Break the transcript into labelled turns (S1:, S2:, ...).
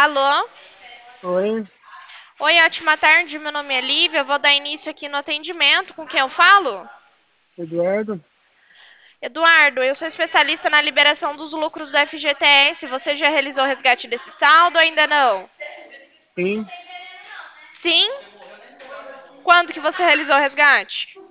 S1: Alô?
S2: Oi,
S1: Oi, ótima tarde. Meu nome é Lívia. Eu vou dar início aqui no atendimento. Com quem eu falo?
S2: Eduardo?
S1: Eduardo, eu sou especialista na liberação dos lucros do FGTS. Você já realizou o resgate desse saldo ou ainda não?
S2: Sim,
S1: Sim? Quando que você realizou o resgate?